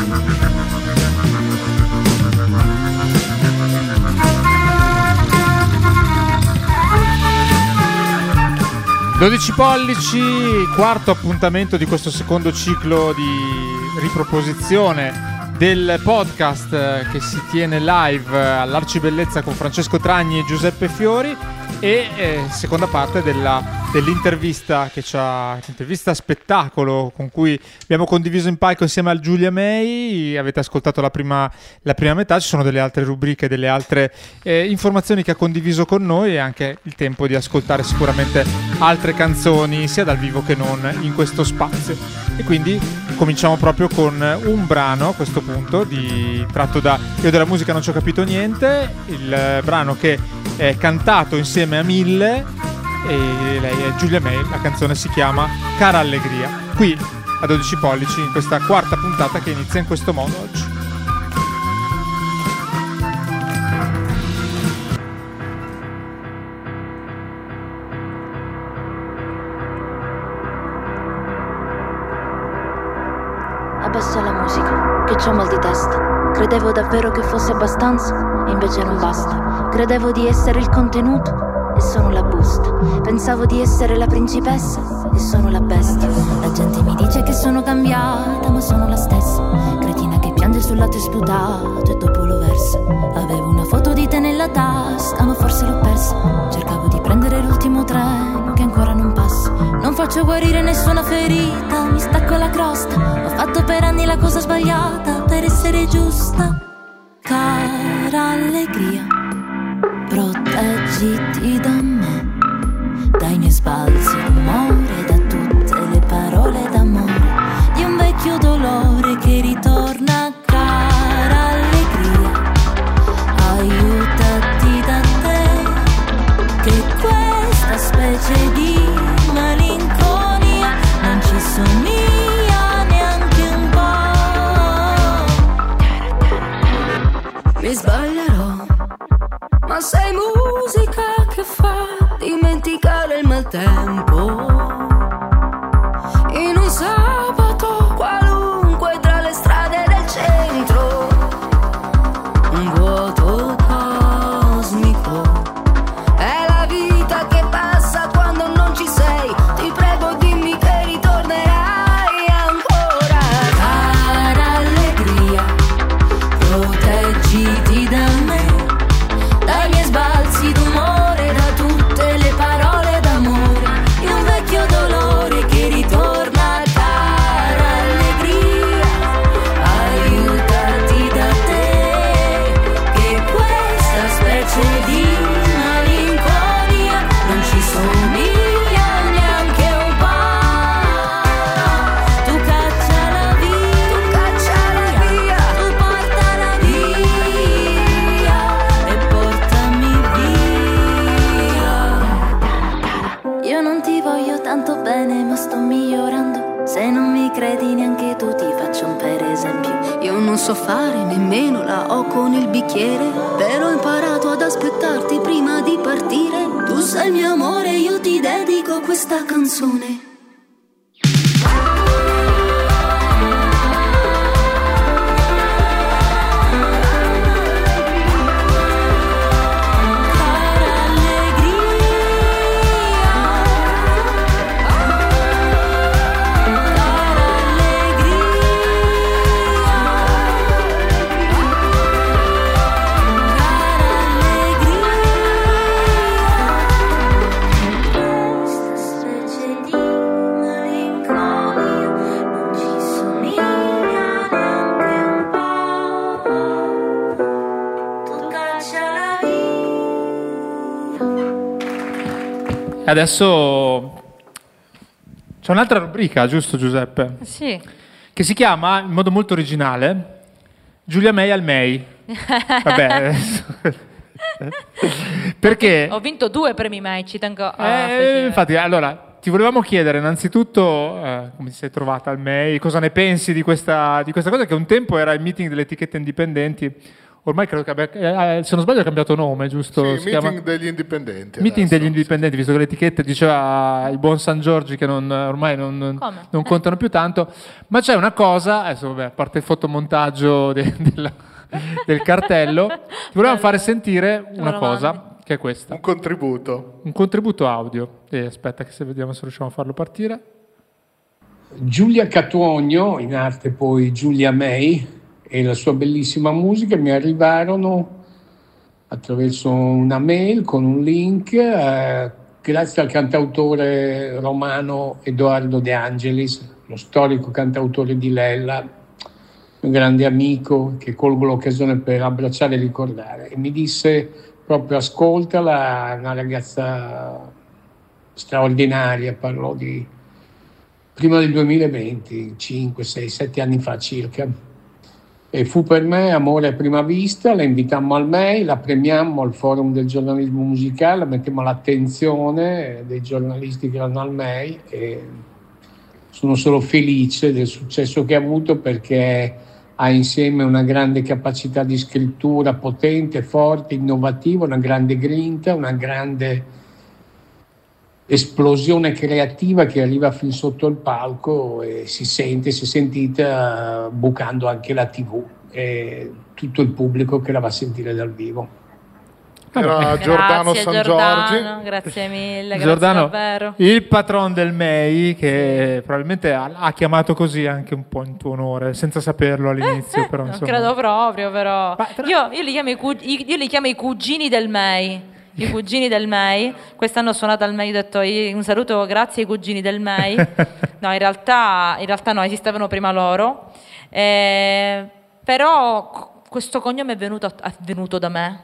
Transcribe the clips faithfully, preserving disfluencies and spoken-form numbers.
dodici pollici, quarto appuntamento di questo secondo ciclo di riproposizione del podcast che si tiene live all'Arcibellezza con Francesco Tragni e Giuseppe Fiori, e eh, seconda parte della, dell'intervista che c'ha, intervista spettacolo con cui abbiamo condiviso in palco insieme al Giulia May. Avete ascoltato la prima, la prima metà, ci sono delle altre rubriche, delle altre eh, informazioni che ha condiviso con noi, e anche il tempo di ascoltare sicuramente altre canzoni sia dal vivo che non in questo spazio. E quindi cominciamo proprio con un brano a questo punto di, tratto da Io della musica non ci ho capito niente, il eh, brano che è cantato insieme a Mille, e lei è Giulia May. La canzone si chiama Cara Allegria, qui a dodici pollici in questa quarta puntata che inizia in questo modo oggi. Abbassa la musica, che c'ho mal di testa. Credevo davvero che fosse abbastanza, e invece non basta. Credevo di essere il contenuto, e sono la busta. Pensavo di essere la principessa, e sono la bestia. La gente mi dice che sono cambiata, ma sono la stessa. Cretina che piange sul latte sputato e dopo lo versa. Avevo una foto di te nella tasca, ma forse l'ho persa. Cercavo di prendere l'ultimo treno che ancora non passa. Non faccio guarire nessuna ferita, mi stacco la crosta. Ho fatto per anni la cosa sbagliata per essere giusta. Cara allegria, proteggiti da me, dai miei sbalzi d'umore, da tutte le parole d'amore, di un vecchio dolore che ritorna. Cara allegria, aiutati da te, che questa specie di malinconia non ci somiglia neanche un po'. Mi sbaglierò, ma sei musica che fa dimenticare il maltempo. In un sabato qualunque tra le strade del centro, un vuoto cosmico. È la vita che passa quando non ci sei. Ti prego dimmi che ritornerai ancora. Cara allegria, proteggiti da me, dai miei sbalzi d'umore, da tutte le parole d'amore, di un vecchio dolore che ritorna. Cara allegria, aiutati da te, che questa specie di malinconia non ci somiglia neanche un po'. Tu cacciala via, tu cacciala via, tu portala via e portami via. Io non ti voglio tanto bene, ma sto migliorando. Se non mi credi neanche tu, ti faccio un per esempio. Io non so fare nemmeno la O con il bicchiere, però ho imparato ad aspettarti prima di partire. Tu sei il mio amore, io ti dedico questa canzone. Adesso c'è un'altra rubrica, giusto Giuseppe? Sì. Che si chiama, in modo molto originale, Giulia May al May. Vabbè. Perché? Ho vinto due premi May, ci tengo a eh, infatti, allora, ti volevamo chiedere innanzitutto eh, come ti sei trovata al May, cosa ne pensi di questa, di questa cosa che un tempo era il meeting delle etichette indipendenti, ormai credo che abbia, eh, se non sbaglio ha cambiato nome, giusto? Sì, si meeting chiama... degli indipendenti. Meeting adesso, degli indipendenti, visto che l'etichetta diceva il buon San Giorgi che non, ormai non, non contano più tanto, ma c'è una cosa, adesso vabbè, a parte il fotomontaggio de, della, del cartello, ti volevamo fare sentire una cosa, che è questa. Un contributo. Un contributo audio. E aspetta che se vediamo se riusciamo a farlo partire. Giulia Catuogno, in arte poi Giulia May, e la sua bellissima musica mi arrivarono attraverso una mail con un link, eh, grazie al cantautore romano Edoardo De Angelis, lo storico cantautore di Lella, un grande amico che colgo l'occasione per abbracciare e ricordare. E mi disse proprio ascoltala, una ragazza straordinaria, parlò di prima del duemilaventi, cinque, sei, sette anni fa circa. E fu per me amore a prima vista, la invitammo al M E I, la premiammo al Forum del giornalismo musicale, la mettemmo all'attenzione dei giornalisti che erano al M E I e sono solo felice del successo che ha avuto perché ha insieme una grande capacità di scrittura potente, forte, innovativa, una grande grinta, una grande esplosione creativa che arriva fin sotto il palco e si sente, si è sentita bucando anche la tivù e tutto il pubblico che la va a sentire dal vivo. Era Giordano grazie, San Giordano, Giorgi. grazie mille, Giordano, grazie davvero. Il patron del M E I che sì. probabilmente ha, ha chiamato così anche un po' in tuo onore, senza saperlo all'inizio. Eh, però, non insomma. credo proprio, però. tra... io, io, li chiamo i cug- io li chiamo i cugini del M E I. I cugini del M E I, quest'anno ho suonato al M E I, ho detto un saluto, grazie ai cugini del M E I. No, in realtà, in realtà no, esistevano prima loro, eh, però questo cognome è venuto, è venuto da me.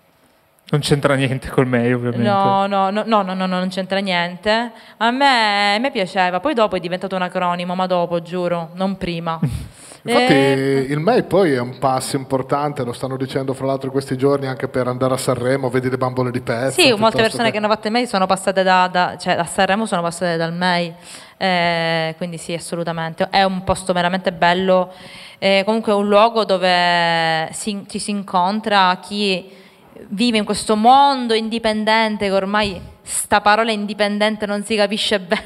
Non c'entra niente col M E I, ovviamente. No, no, no, no, no, no, non c'entra niente. A me, a me piaceva, poi dopo è diventato un acronimo, ma dopo, giuro, non prima. Infatti eh... il M E I poi è un passo importante, lo stanno dicendo fra l'altro questi giorni anche per andare a Sanremo, vedi le bambole di pezzo. Sì, molte persone che... che hanno fatto il M E I sono passate da, da cioè a Sanremo sono passate dal M E I, eh, quindi sì, assolutamente. È un posto veramente bello, eh, comunque è un luogo dove si, ci si incontra chi vive in questo mondo indipendente che ormai sta parola indipendente non si capisce bene.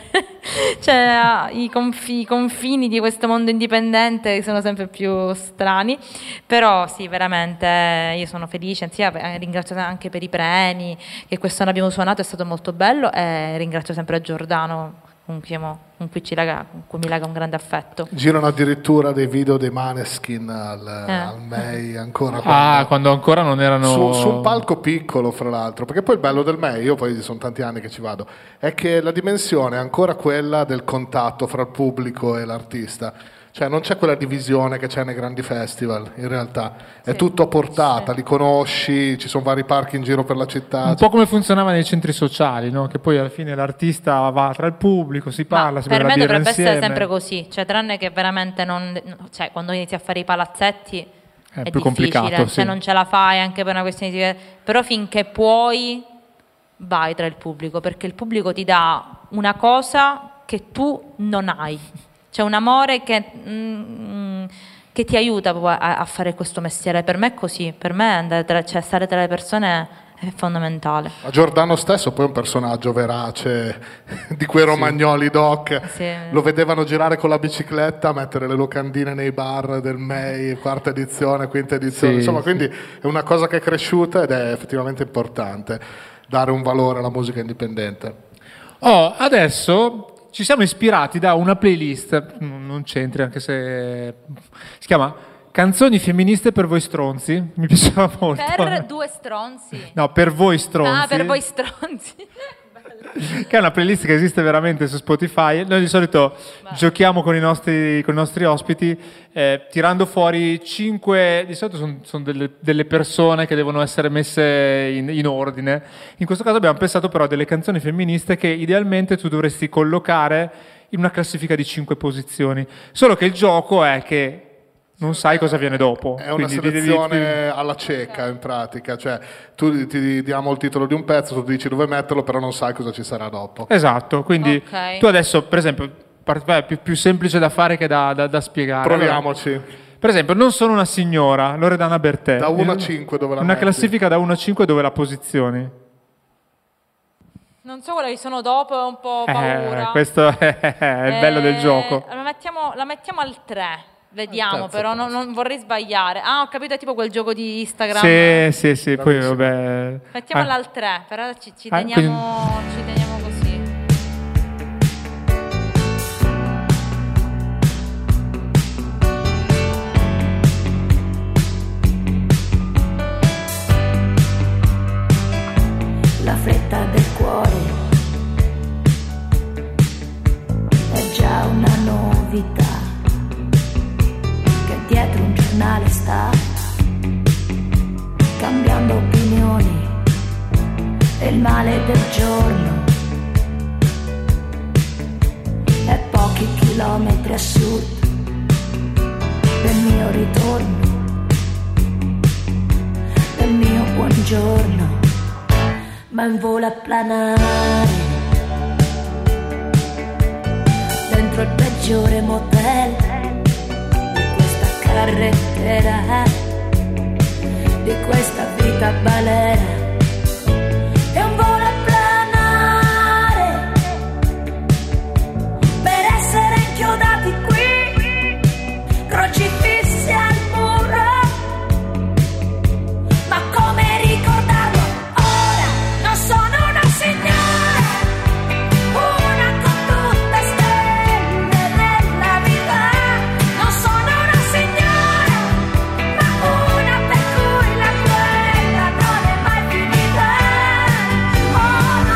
Cioè i, confi- i confini di questo mondo indipendente sono sempre più strani, però sì, veramente io sono felice, anzi, ringrazio anche per i premi che quest'anno abbiamo suonato, è stato molto bello, e ringrazio sempre Giordano con cui, con cui, ci lega, con cui mi lega un grande affetto. Girano addirittura dei video dei Maneskin al, eh. al M E I ancora quando, ah, quando ancora non erano su, su un palco piccolo, fra l'altro, perché poi il bello del M E I, io poi sono tanti anni che ci vado, è che la dimensione è ancora quella del contatto fra il pubblico e l'artista. Cioè non c'è quella divisione che c'è nei grandi festival, in realtà è sì, tutto a portata, sì. Li conosci, ci sono vari parchi in giro per la città. Un po' come funzionava nei centri sociali, no? Che poi alla fine l'artista va tra il pubblico, si parla, ma si per me dovrebbe insieme. essere sempre così, cioè tranne che veramente non, cioè quando inizi a fare i palazzetti è, è più complicato, sì. Cioè non ce la fai anche per una questione di... però finché puoi vai tra il pubblico, perché il pubblico ti dà una cosa che tu non hai. C'è un amore che, mm, che ti aiuta a, a fare questo mestiere. Per me è così, per me andare tra, cioè, stare tra le persone è fondamentale. Ma Giordano stesso poi è un personaggio verace di quei romagnoli, sì. Doc. Sì. Lo vedevano girare con la bicicletta, mettere le locandine nei bar del M E I, quarta edizione, quinta edizione. Sì, insomma, sì. Quindi è una cosa che è cresciuta ed è effettivamente importante dare un valore alla musica indipendente. Oh, adesso... ci siamo ispirati da una playlist, non c'entri anche se si chiama Canzoni femministe per voi stronzi, mi piaceva molto. Per due stronzi? No, per voi stronzi. Ah, per voi stronzi. Che è una playlist che esiste veramente su Spotify. Noi di solito Beh. giochiamo con i nostri, con i nostri ospiti eh, tirando fuori cinque, di solito sono, sono delle, delle persone che devono essere messe in, in ordine. In questo caso abbiamo pensato però a delle canzoni femministe che idealmente tu dovresti collocare in una classifica di cinque posizioni, solo che il gioco è che non sai cosa viene dopo. È una selezione devi... alla cieca in pratica, cioè tu ti diamo il titolo di un pezzo, tu dici dove metterlo, però non sai cosa ci sarà dopo. Esatto, quindi okay. Tu adesso per esempio, più, più semplice da fare che da, da, da spiegare. Proviamoci. Allora, Per esempio, Non sono una signora, Loredana Bertè. Da uno a cinque dove la Una metti? classifica da uno a cinque dove la posizioni? Non so quella che sono dopo, è un po' paura. Eh, questo è, è il bello del Eh, gioco. La mettiamo, la mettiamo al tre. Vediamo, Al terzo però non, non vorrei sbagliare. Ah, ho capito, è tipo quel gioco di Instagram. Sì, sì, sì, poi vabbè. Mettiamola Ah, al tre, però ci, ci Ah, teniamo, ci teniamo così. La fretta del cuore è già una novità, che dietro un giornale sta cambiando opinioni e il male del giorno è pochi chilometri a sud del mio ritorno, del mio buongiorno, ma in volo a planare dentro il peggiore motel di questa carrettera, di questa vita balera. È un volo a planare per essere inchiodati qui, crocifissi al muro, ma come ricordarlo ora? Non sono una signora, una con tutte stelle della vita. Non sono una signora, ma una per cui la guerra non è mai finita. Oh no,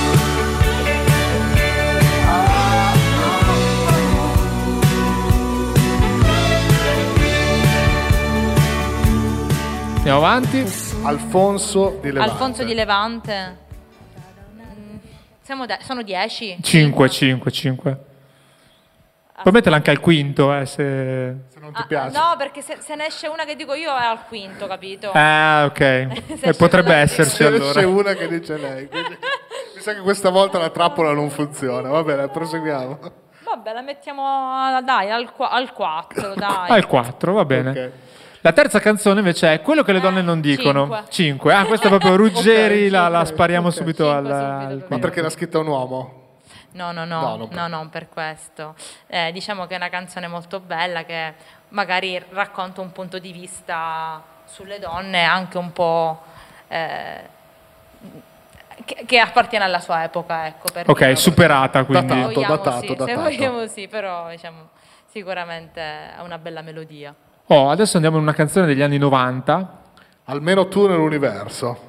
Andiamo avanti. Alfonso di Levante. Alfonso di Levante. Mm, Siamo de- sono dieci? cinque, cinque, cinque. Puoi metterla anche al quinto, eh, se... Se non ti Ah, piace. no, perché se, se ne esce una che dico io è al quinto, capito? Ah, ok. Se E esce potrebbe quella- esserci Se allora. c'è una che dice lei. quindi mi sa che questa volta la trappola non funziona. Va bene, proseguiamo. Vabbè, la mettiamo, dai, al, qua- al quattro, dai. Al quattro, va bene. Ok. La terza canzone invece è Quello che le donne non dicono. cinque. cinque. Ah, questa è proprio Ruggeri, Ok, la, la ok, spariamo ok. subito Cinque al... subito, al proprio. Ma quinto. perché l'ha scritta un uomo? No, no, No, no, non per- no, non per questo. Eh, diciamo che è una canzone molto bella che magari racconta un punto di vista sulle donne anche un po' eh, che, che appartiene alla sua epoca, ecco. Per Ok, dire. superata quindi. Datato. Vogliamo datato, sì, se datato. vogliamo sì, però diciamo sicuramente ha una bella melodia. Oh, adesso andiamo in una canzone degli anni novanta. Almeno tu nell'universo.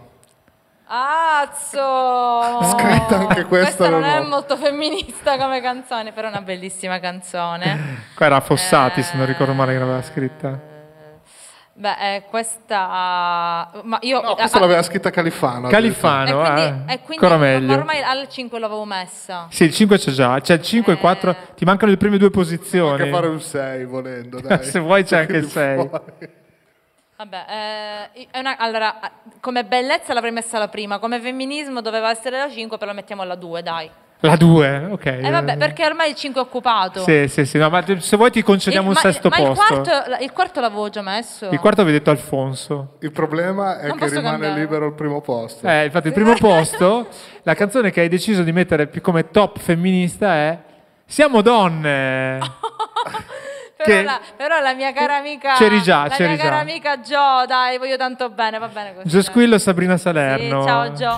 Azzo! Scritta anche questa non non è ho. molto femminista come canzone, però è una bellissima canzone. Qua era Fossati, se non Eh, ricordo male, che l'aveva scritta. Beh, eh, questa... Ma io... No, questa ah, l'aveva scritta Califano. e Califano, quindi, eh. e quindi Ancora ma meglio. ormai al cinque l'avevo messa. Sì, il cinque c'è già. C'è il cinque e il quattro. Eh. Ti mancano le prime due Anche posizioni. fare un sei volendo, dai. Se vuoi c'è anche il Tiri sei. fuori. Vabbè, eh, è una- allora, come bellezza l'avrei messa la prima, come femminismo doveva essere la cinque, però mettiamo alla due, dai. La due, ok. E eh, vabbè, perché ormai il cinque è occupato. Sì, sì, sì. No, ma se vuoi ti concediamo Il- un ma, sesto ma posto. Il quarto, il quarto l'avevo già messo. Il quarto avevi detto Alfonso. Il problema è Non che posso rimane cambiare. libero il primo posto. Eh, infatti il primo posto, la canzone che hai deciso di mettere più come top femminista è Siamo donne. Però, che- la, però la mia cara amica C'eri già, la c'eri mia cara già. amica Gio, dai, voglio tanto bene, va bene così. Gio Squillo, Sabrina Sì, Salerno. ciao Gio.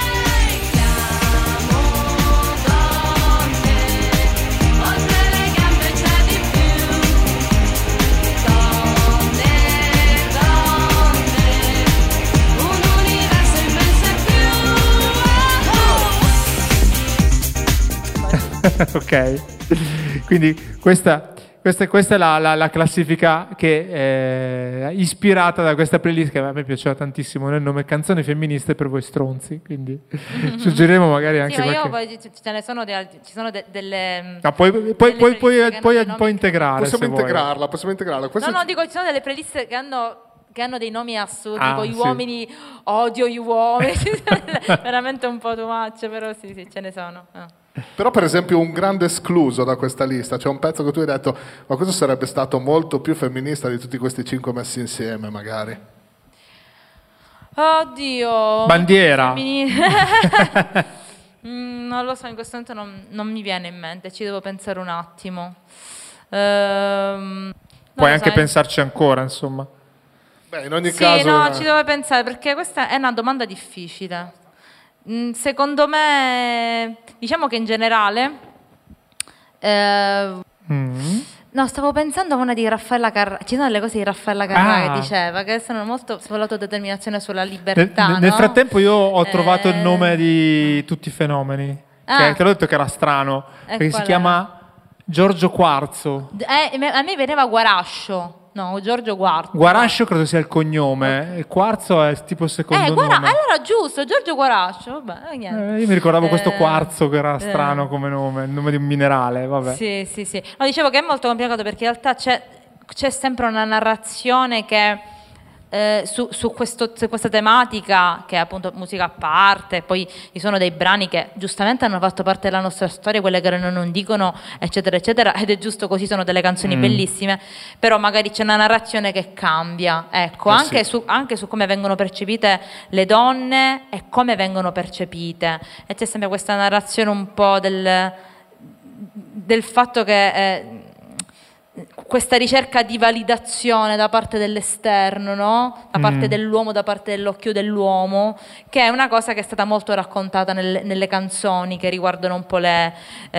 Ok, quindi questa, questa, questa è la, la- la classifica che è ispirata da questa playlist che a me piaceva tantissimo nel nome Canzoni femministe per voi stronzi, quindi suggeriremo magari anche Sì, ma io qualche... poi ci- ce ne sono, de- ci sono de- delle... Ah, puoi, puoi, delle puoi, puoi, playlist che puoi- hanno dei puoi nomi- integrare Possiamo se vuoi. integrarla, possiamo integrarla. Questa No, no, dico, ci sono delle playlist che hanno, che hanno dei nomi assurdi, Ah, tipo gli sì. uomini, odio gli uomini, veramente un po' too much, però sì, sì, ce ne sono. Ah. Però per esempio un grande escluso da questa lista, c'è un pezzo che tu hai detto ma questo sarebbe stato molto più femminista di tutti questi cinque messi insieme magari. Oddio. Bandiera. mm, non lo so, in questo momento non, non mi viene in mente, ci devo pensare un attimo. Ehm, Puoi so, anche eh. pensarci ancora, insomma. Beh, in ogni sì, caso... no, ci devo pensare perché questa è una domanda difficile. Secondo me, diciamo che in generale, eh, Mm. no, stavo pensando a una di Raffaella Carrà. Ci sono delle cose di Raffaella Carrà Ah. che diceva che sono molto sull'autodeterminazione, sulla libertà. Nel, nel no? frattempo io ho trovato Eh. il nome di tutti i fenomeni. Ah. Che te l'ho detto che era strano. E Perché si qual chiama Giorgio Quarzo. Eh, a me veniva Guarascio. No, Giorgio Quarzo. Guarascio credo sia il cognome. E Quarzo è tipo il secondo Eh, guarda, nome. allora giusto, Giorgio Guarascio. Vabbè, eh, niente. Eh, io mi ricordavo questo Eh, quarzo che era eh. strano come nome, il nome di un minerale, vabbè. Sì, sì, sì. No, dicevo che è molto complicato perché in realtà c'è, c'è sempre una narrazione che eh, su, su, questo, su questa tematica, che è appunto musica a parte, poi ci sono dei brani che giustamente hanno fatto parte della nostra storia, quelle che non, non dicono, eccetera, eccetera, ed è giusto così, sono delle canzoni Mm. bellissime, però magari c'è una narrazione che cambia, ecco, Eh anche, sì. su, anche su come vengono percepite le donne e come vengono percepite, e c'è sempre questa narrazione un po' del del fatto che eh, questa ricerca di validazione da parte dell'esterno, no? Da parte Mm. dell'uomo, da parte dell'occhio dell'uomo, che è una cosa che è stata molto raccontata nelle, nelle canzoni che riguardano un po' le,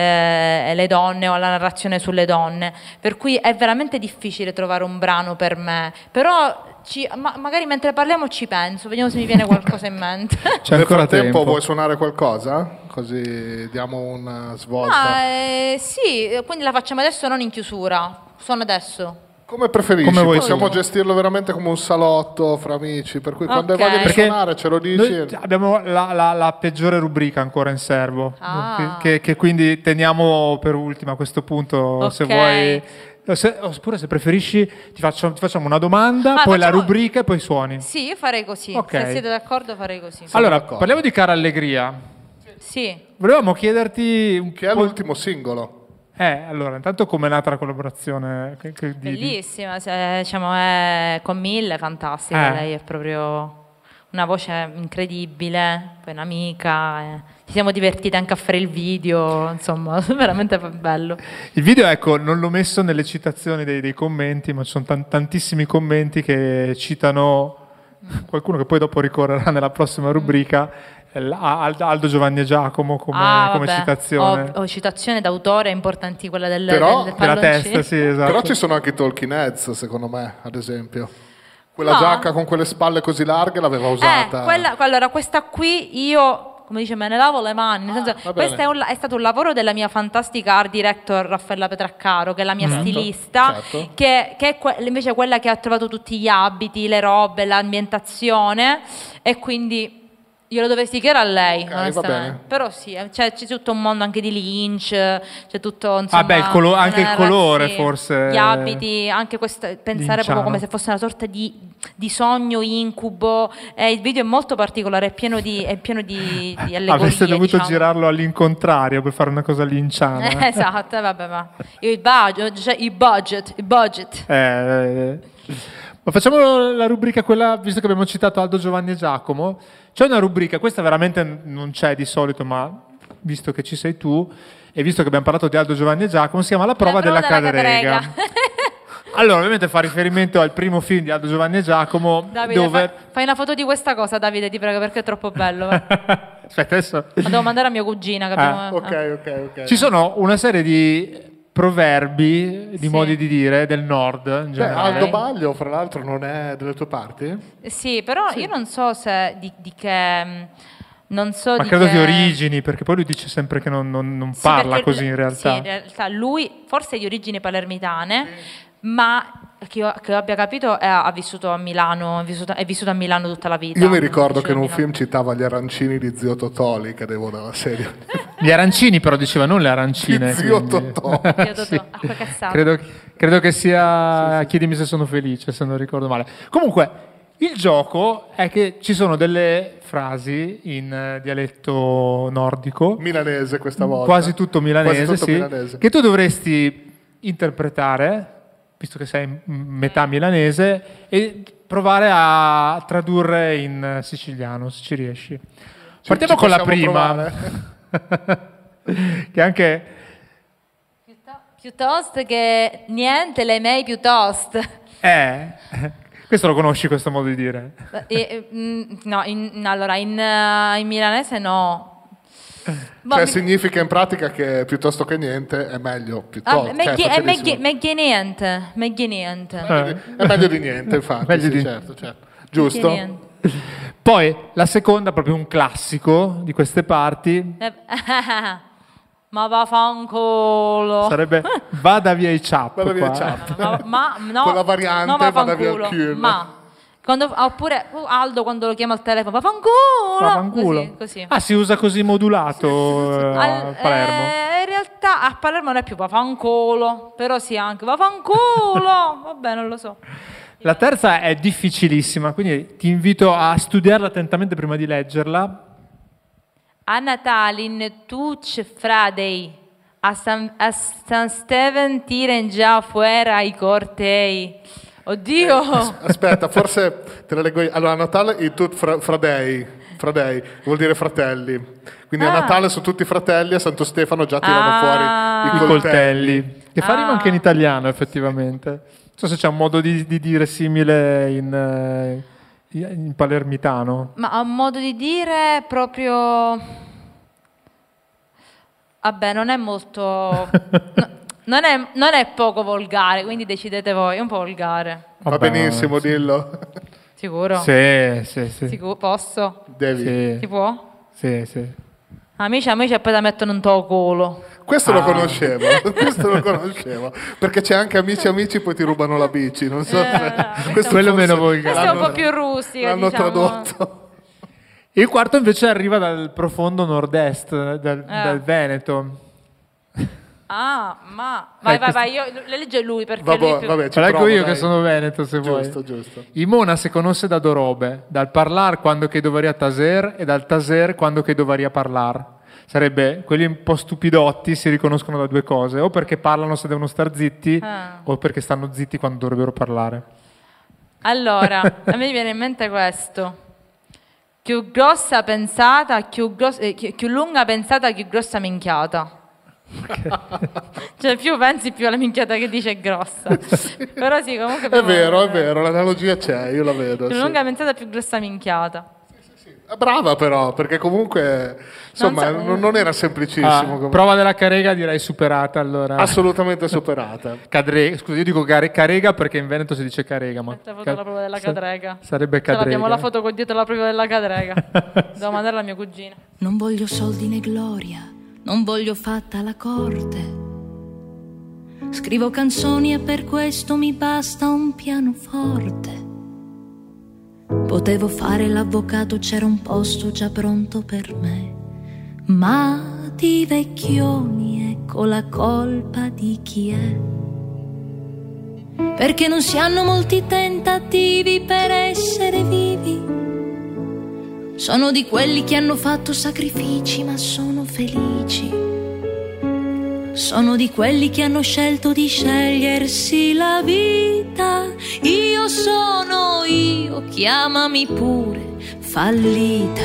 eh, le donne o la narrazione sulle donne, per cui è veramente difficile trovare un brano per me, però ci- ma- magari mentre parliamo ci penso, vediamo se mi viene qualcosa in mente. C'è Nel ancora frattempo tempo. vuoi suonare qualcosa? Così diamo una svolta. Ah, eh, sì, quindi la facciamo adesso, non in chiusura. Suono adesso. Come preferisci? Come vuoi Possiamo tu. gestirlo veramente come un salotto fra amici, per cui quando hai Ok. voglia di Perché suonare ce lo dici. noi abbiamo la, la- la peggiore rubrica ancora in serbo, Ah. che, che- che quindi teniamo per ultima a questo punto. Se Ok. vuoi, se, oppure se preferisci, ti, faccio- ti facciamo una domanda, Ah, poi la facciamo- rubrica e poi suoni. Sì, io farei così. Ok. Se siete d'accordo farei così. Allora, d'accordo. parliamo di Cara Allegria. Sì. Volevamo chiederti un Che è po'. l'ultimo singolo. Eh, allora, intanto com'è nata la collaborazione? Che- che- di- di- Bellissima, se- diciamo, è con Mille, fantastica, Eh. lei è proprio una voce incredibile, poi un'amica, eh. Ci siamo divertiti anche a fare il video, insomma, veramente bello. Il video, ecco, non l'ho messo nelle citazioni dei, dei commenti, ma ci sono tan- tantissimi commenti che citano qualcuno che poi dopo ricorrerà nella prossima rubrica, l- Aldo, Aldo, Giovanni e Giacomo come, Ah, come vabbè. citazione. Ho, ho citazione d'autore importanti, quella del, Però- del Della palloncino. testa, sì, esatto. Però ci sono anche i Talking Heads, secondo me, ad esempio. Quella No. giacca con quelle spalle così larghe l'aveva usata. Eh, quella, allora, questa qui io, come dice, me ne lavo le mani. Nel senso, va bene. questo è, un- è stato un lavoro della mia fantastica art director Raffaella Petraccaro, che è la mia Certo, stilista, certo. che, che è que- invece quella che ha trovato tutti gli abiti, le robe, l'ambientazione, e quindi io lo dovessi chiedere a lei, Ok, va onestamente. bene. Però sì, eh, c'è, c'è tutto un mondo anche di Lynch, c'è tutto, insomma... Ah, beh, il colo- anche una il colore, narrazione, forse, Gli abiti, anche questo, pensare linciano. proprio come se fosse una sorta di, di sogno, incubo. Eh, il video è molto particolare, è pieno di, è pieno di, di allegorie. Avreste dovuto diciamo. girarlo all'incontrario per fare una cosa linciana. Eh, esatto, eh, vabbè, ma il budget, cioè, il budget, il budget. Eh, eh, ma facciamo la rubrica quella, visto che abbiamo citato Aldo, Giovanni e Giacomo, c'è una rubrica, questa veramente non c'è di solito, ma visto che ci sei tu e visto che abbiamo parlato di Aldo, Giovanni e Giacomo, si chiama La prova, La prova della, della cadrega. cadrega. Allora, ovviamente fa riferimento al primo film di Aldo, Giovanni e Giacomo, Davide, dove... fai, fai una foto di questa cosa, Davide, ti prego, perché è troppo bello. va. Aspetta, adesso... La devo mandare a mia cugina, che Ah, abbiamo... Ok, ok, ok. Ci sono una serie di proverbi, di Sì. modi di dire del nord in Beh, generale. Aldo Baglio, fra l'altro, non è delle tue parti? Sì, però io non so se di, di che... mh, Non so Ma di credo che... di origini, perché poi lui dice sempre che non, non- non Sì, parla perché- così in realtà. Sì, in realtà lui forse è di origini palermitane, ma che io, che io abbia capito è, ha vissuto a Milano, è vissuto, è vissuto a Milano tutta la vita. Io mi ricordo Vicino che in a un Milano. film citava gli arancini di Zio Totò, lì cadevo dalla serie. Gli arancini però diceva, non le arancine. Di Zio quindi- Totò. Zio Totò, Sì. acqua cassata. credo, credo che sia Chiedimi se sono felice, se non ricordo male. Comunque, Il gioco è che ci sono delle frasi in dialetto nordico, milanese questa volta, quasi tutto milanese, quasi tutto sì, milanese. che tu dovresti interpretare, visto che sei metà milanese, e provare a tradurre in siciliano, se ci riesci. Ci, Partiamo ci con la prima, che anche piuttosto che niente, le mei piuttosto. Eh, questo lo conosci, questo modo di dire? E, no, in, allora in, in milanese no. Cioè mi... significa in pratica che piuttosto che niente è meglio piuttosto. Ah, me, cioè, è meglio, meglio niente, meglio niente. Eh. È meglio di niente, infatti. Meglio sì, di... certo, certo. Giusto? Poi la seconda, proprio un classico di queste parti. Ma vaffanculo. Sarebbe vada via i ciap. Vada via i ciap. Ma, ma, no, con la variante no, vada via il culo. Ma quando, oppure Aldo quando lo chiama al telefono, vaffanculo. Vaffanculo. Così, così. Ah, si usa così modulato sì, sì, sì. a al, Palermo. Eh, in realtà a Palermo non è più vaffanculo, però sì anche vaffanculo. Vabbè, non lo so. La terza è difficilissima, quindi ti invito a studiarla attentamente prima di leggerla. A Natale in tutti Friday, a San, a San Steven tiren già fuori i cortei. Oddio! Eh, aspetta, forse te la leggo io. Allora, a Natale in tutti fra, Friday, Friday vuol dire fratelli. Quindi ah. a Natale sono tutti fratelli, a Santo Stefano già tirano ah. fuori i coltelli. coltelli. Che fa ah. rima anche in italiano, effettivamente. Non so se c'è un modo di, di dire simile in... Eh, in palermitano. Ma ha un modo di dire proprio, vabbè, non è molto no, non, è, non è poco volgare, quindi decidete voi, è un po' volgare. Va Vabbè, benissimo, sì. dillo. Sicuro? Sì, sì, sì. Sicuro? Posso? Devi. Sì. Si può? Sì, sì. Amici, amici, e poi da mettono un to' culo. Questo ah. lo conoscevo, questo lo conoscevo, perché c'è anche amici amici poi ti rubano la bici, non so eh, se questo quello meno voi questo è un po' più rustica, l'hanno diciamo. tradotto. Il quarto invece arriva dal profondo nord-est, dal, eh. dal Veneto. Ah, ma vai, eh, vai, vai, io le legge lui perché vabbè, lui più... vabbè, ce leggo io dai. Che sono veneto se giusto, vuoi. Giusto. Imona se conosce da dorobe, dal parlar quando che doveria taser e dal taser quando che doveria parlar. Sarebbe quelli un po' stupidotti si riconoscono da due cose, o perché parlano se devono star zitti ah. o perché stanno zitti quando dovrebbero parlare. Allora, a me viene in mente questo: più grossa pensata, più, gross- eh, più lunga pensata, più grossa minchiata. Okay. Cioè più pensi più alla minchiata che dice è grossa. Sì. Però sì, comunque è vero, è vero, l'analogia c'è, io la vedo. Più sì. lunga pensata, più grossa minchiata. Brava però, perché comunque insomma non, so, non era semplicissimo. Ah, prova della Carega direi superata allora. Assolutamente superata. Cadre- scusa, io dico care- Carega perché in Veneto si dice Carega, ma Ca- la prova della Cadrega. Sarebbe Cadrega. Abbiamo la foto con dietro la prova della Cadrega. Devo mandare alla mia cugina. Non voglio soldi né gloria, non voglio fatta la corte. Scrivo canzoni e per questo mi basta un pianoforte. Potevo fare l'avvocato, c'era un posto già pronto per me. Ma di vecchioni, ecco la colpa di chi è. Perché non si hanno molti tentativi per essere vivi. Sono di quelli che hanno fatto sacrifici ma sono felici. Sono di quelli che hanno scelto di scegliersi la vita. Io sono io, chiamami pure fallita.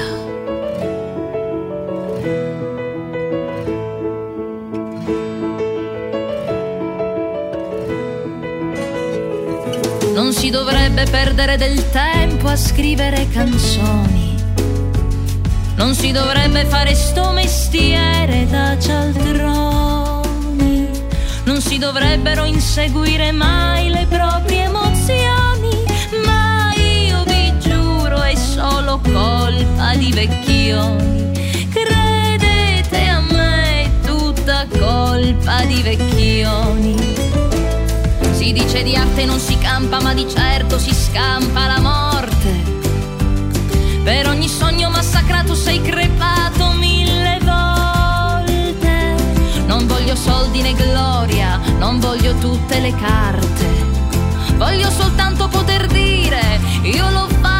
Non si dovrebbe perdere del tempo a scrivere canzoni. Non si dovrebbe fare sto mestiere da cialtroni. Non si dovrebbero inseguire mai le proprie emozioni. Ma io vi giuro è solo colpa di vecchioni. Credete a me, è tutta colpa di vecchioni. Si dice di arte non si campa, ma di certo si scampa la morte. Per ogni sogno massacrato sei crepato mille volte. Non voglio soldi né gloria, non voglio tutte le carte. Voglio soltanto poter dire io l'ho fatto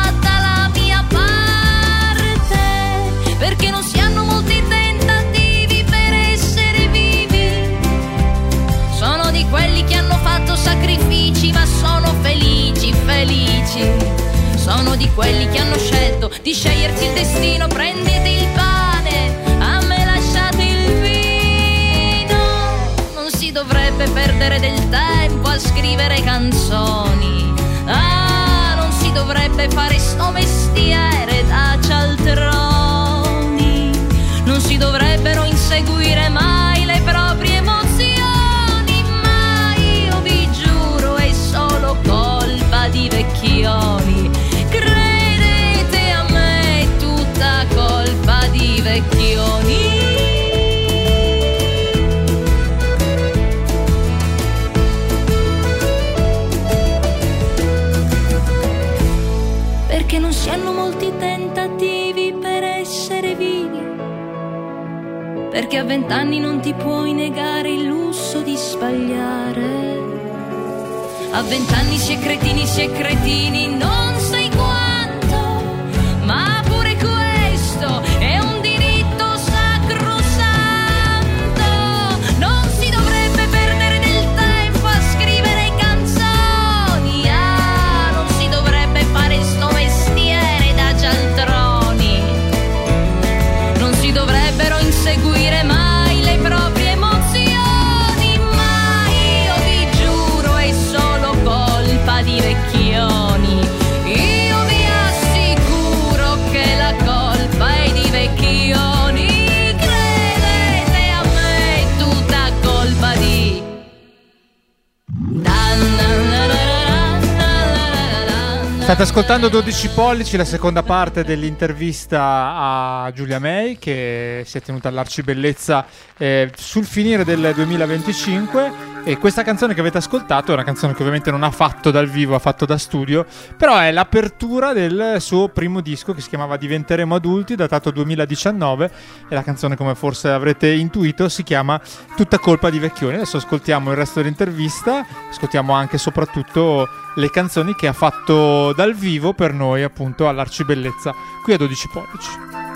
Sono di quelli che hanno scelto di scegliersi il destino. Prendete il pane, a me lasciate il vino. Non si dovrebbe perdere del tempo a scrivere canzoni. Ah, non si dovrebbe fare sto mestiere da cialtroni. Non si dovrebbero inseguire mai le proprie emozioni. Ma io vi giuro è solo colpa di vecchioni. Credete a me, è tutta colpa di vecchioni. Perché non si hanno molti tentativi per essere vivi. Perché a vent'anni non ti puoi negare il lusso di sbagliare. A vent'anni si è cretini, si è cretini, non sai quanto. Ma pure questo è un diritto sacrosanto. Non si dovrebbe perdere del tempo a scrivere canzoni. Ah, non si dovrebbe fare sto mestiere da cialtroni. Non si dovrebbero inseguire mai le proprie emozioni. Ma io vi giuro è solo colpa di vecchioni. Io vi assicuro che la colpa è di vecchioni. Credete a me, è tutta colpa di... State ascoltando dodici pollici, la seconda parte dell'intervista a Giulia May che si è tenuta all'Arcibellezza eh, sul finire del duemilaventicinque, e questa canzone che avete ascoltato è una canzone che ovviamente non ha fatto dal vivo, ha fatto da studio, però è l'apertura del suo primo disco che si chiamava Diventeremo adulti, datato duemiladiciannove, e la canzone, come forse avrete intuito, si chiama Tutta colpa di vecchioni. Adesso ascoltiamo il resto dell'intervista, ascoltiamo anche e soprattutto le canzoni che ha fatto dal vivo per noi, appunto, all'Arcibellezza qui a dodici pollici.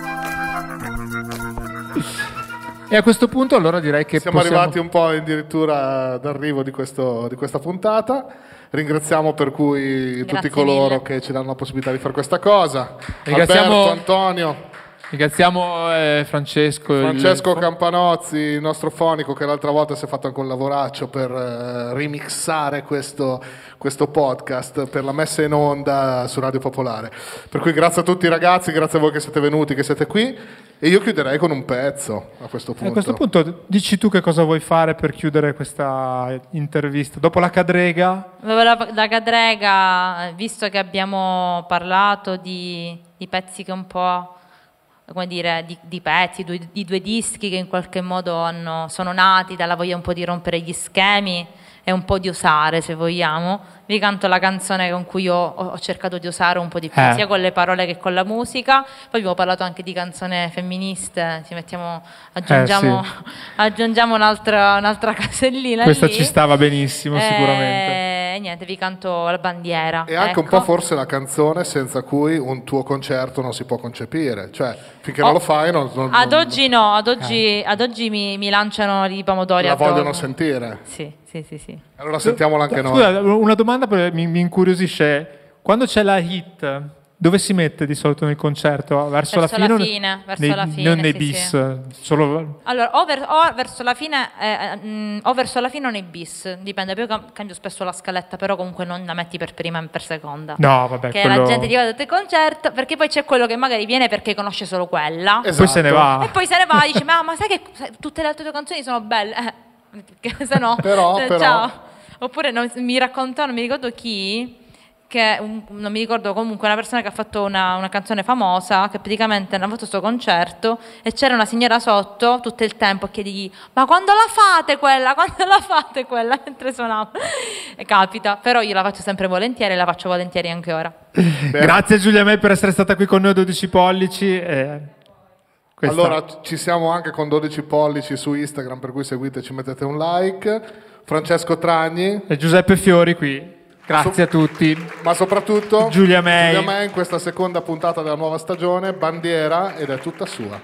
E a questo punto allora direi che siamo possiamo... arrivati un po' addirittura d'arrivo di, questo, di questa puntata. Ringraziamo per cui Grazie tutti coloro mille. che ci danno la possibilità di fare questa cosa. Ringraziamo Alberto, Antonio, ringraziamo eh, Francesco Francesco il... Campanozzi, il nostro fonico, che l'altra volta si è fatto anche un lavoraccio per eh, remixare questo, questo podcast per la messa in onda su Radio Popolare. Per cui grazie a tutti ragazzi, grazie a voi che siete venuti, che siete qui. E io chiuderei con un pezzo a questo punto. A questo punto dici tu che cosa vuoi fare per chiudere questa intervista. Dopo la cadrega? La, la cadrega, visto che abbiamo parlato di, di pezzi che un po', come dire, di, di pezzi, di, di due dischi che in qualche modo hanno, sono nati dalla voglia un po' di rompere gli schemi e un po' di osare, se vogliamo. Vi canto la canzone con cui io ho, ho cercato di osare un po' di più, eh. sia con le parole che con la musica. Poi abbiamo parlato anche di canzone femministe, ci mettiamo, aggiungiamo, eh, sì. aggiungiamo un'altra, un'altra casellina. Questa lì. ci stava benissimo, eh, sicuramente. E niente, vi canto la bandiera. E anche ecco. un po' forse la canzone senza cui un tuo concerto non si può concepire. Cioè, finché Oh, non lo fai... Non, non, ad non, oggi no, ad oggi, Eh. ad oggi mi, mi lanciano i pomodori la addosso. vogliono sentire. Sì, sì, sì, sì. Allora sentiamola anche noi. Scusa, una domanda perché mi, mi incuriosisce. Quando c'è la hit, dove si mette di solito nel concerto? Verso, Verso la fine? la o fine, verso nei, la fine, non nei sì, bis? sì. Solo... Allora, o, ver- o verso la fine, eh, mh, o verso la fine o nei bis, dipende. Poi cam- cambio spesso la scaletta, però comunque non la metti per prima e per seconda. No, vabbè, che quello... la gente ti va a tutto il concerto, perché poi c'è quello che magari viene perché conosce solo quella. Esatto. Poi se ne va. E poi se ne va e dice, ma, ma sai che sai, tutte le altre tue canzoni sono belle? Eh, perché se no, Però, eh, però. ciao. Oppure non, mi raccontano, non mi ricordo chi, che un, non mi ricordo, comunque una persona che ha fatto una, una canzone famosa, che praticamente hanno fatto questo concerto e c'era una signora sotto tutto il tempo a chiedergli, ma quando la fate quella, quando la fate quella, mentre suonava. E capita, però io la faccio sempre volentieri e la faccio volentieri anche ora. Grazie Giulia May per essere stata qui con noi a dodici pollici. E... Questa... Allora ci siamo anche con dodici pollici su Instagram, per cui seguiteci, mettete un like. Francesco Tragni e Giuseppe Fiori qui. Grazie so- a tutti. Ma soprattutto Giulia May. Giulia May in questa seconda puntata della nuova stagione, Bandiera, ed è tutta sua.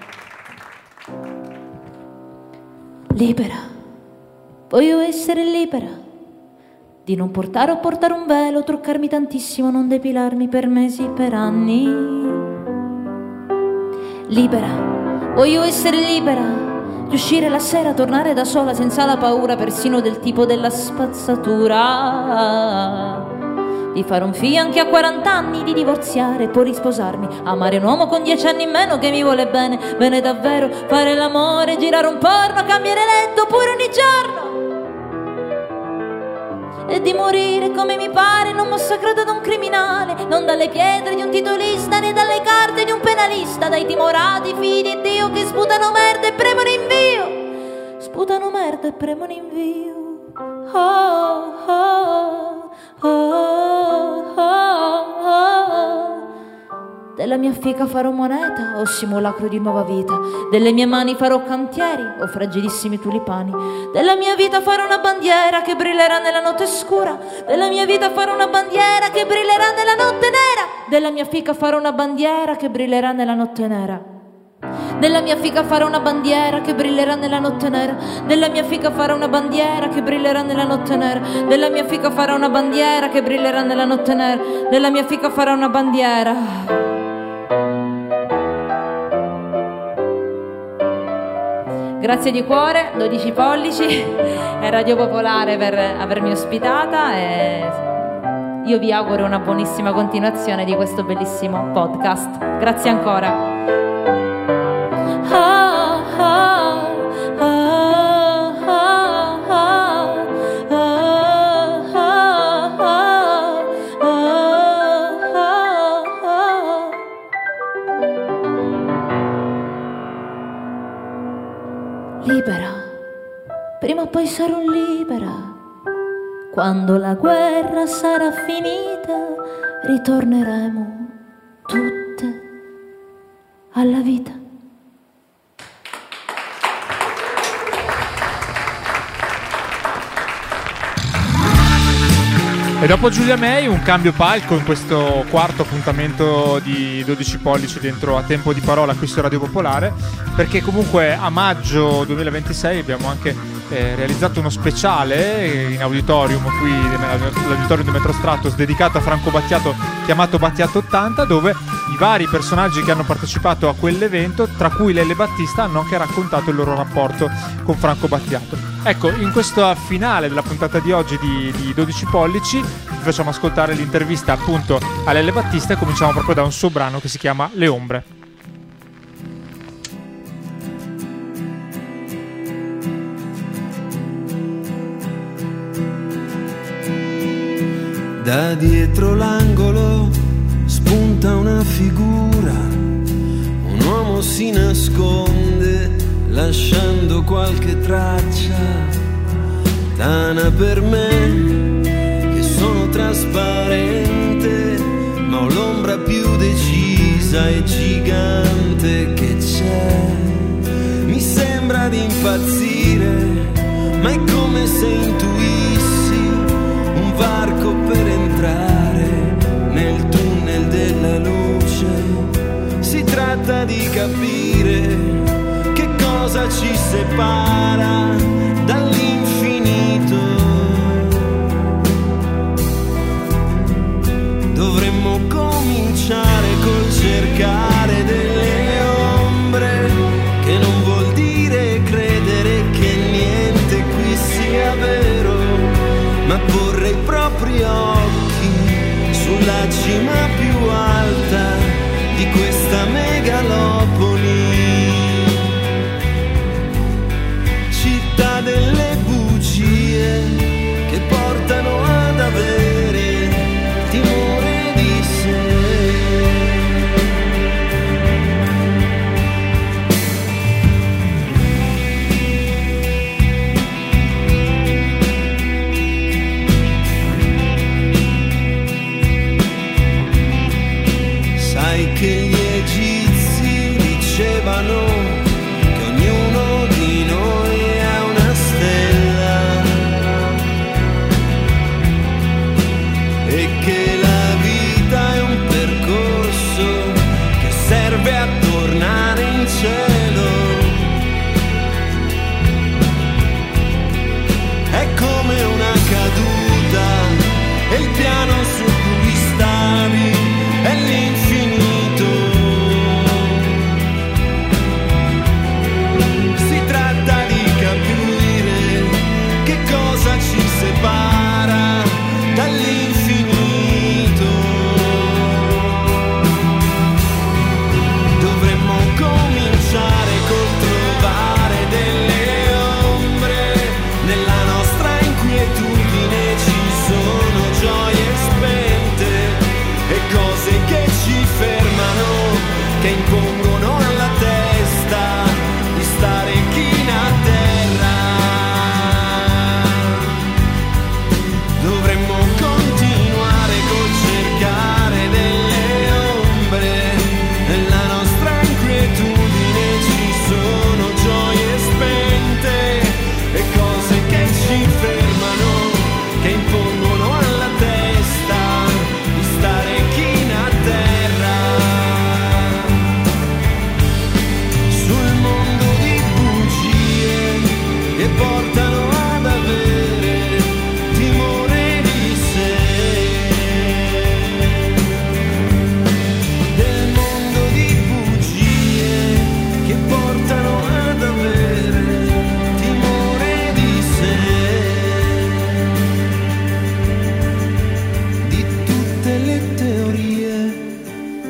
Libera, voglio essere libera, di non portare o portare un velo, truccarmi tantissimo, non depilarmi per mesi, per anni. Libera, voglio essere libera, di uscire la sera, tornare da sola senza la paura persino del tipo della spazzatura, di fare un figlio anche a quaranta anni, di divorziare, poi risposarmi, amare un uomo con dieci anni in meno che mi vuole bene, bene davvero, fare l'amore, girare un porno, cambiare letto pure ogni giorno, e di morire come mi pare, non massacrata da un criminale, non dalle pietre di un titolista né dalle carte di un penalista, dai timorati figli di Dio che sputano merda e premono invio, sputano merda e premono invio. Oh, oh, oh, oh, oh. Della mia fica farò moneta o simulacro di nuova vita, delle mie mani farò cantieri o fragilissimi tulipani, della mia vita farò una bandiera che brillerà nella notte scura, della mia vita farò una bandiera che brillerà nella notte nera, della mia fica farò una bandiera che brillerà nella notte nera, della mia fica farò una bandiera che brillerà nella notte nera, della mia fica farò una bandiera che brillerà nella notte nera, della mia fica farò una bandiera che brillerà nella notte nera, della mia fica farò una bandiera. Grazie di cuore, dodici pollici e Radio Popolare per avermi ospitata, e io vi auguro una buonissima continuazione di questo bellissimo podcast. Grazie ancora. Libera, prima o poi sarò libera, quando la guerra sarà finita ritorneremo tutte alla vita. E dopo Giulia May un cambio palco in questo quarto appuntamento di dodici pollici dentro A Tempo di Parola qui su Radio Popolare, perché comunque a maggio duemilaventisei abbiamo anche eh, realizzato uno speciale in auditorium qui nell'auditorium di Metro Stratos dedicato a Franco Battiato, chiamato Battiato ottanta, dove i vari personaggi che hanno partecipato a quell'evento, tra cui Lele Battista, hanno anche raccontato il loro rapporto con Franco Battiato. Ecco, in questa finale della puntata di oggi di, di dodici pollici vi facciamo ascoltare l'intervista appunto a Lele Battista, e cominciamo proprio da un suo brano che si chiama Le Ombre. Da dietro l'angolo spunta una figura, un uomo si nasconde lasciando qualche traccia, tana per me che sono trasparente, ma ho l'ombra più decisa e gigante che c'è. Mi sembra di impazzire, ma è come se intuissi un varco per entrare nel tunnel della luce. Si tratta di capire che cosa ci separa dall'infinito. Dovremmo cominciare col cercare delle ombre, che non vuol dire credere che niente qui sia vero, ma porre i propri occhi sulla cima più alta di questa megalopoli, città delle bugie che portano ad avere timore di sé. Sai che gli egizi dicevano che ognuno di noi è una stella e che la vita è un percorso che serve a tornare in cielo. È come una caduta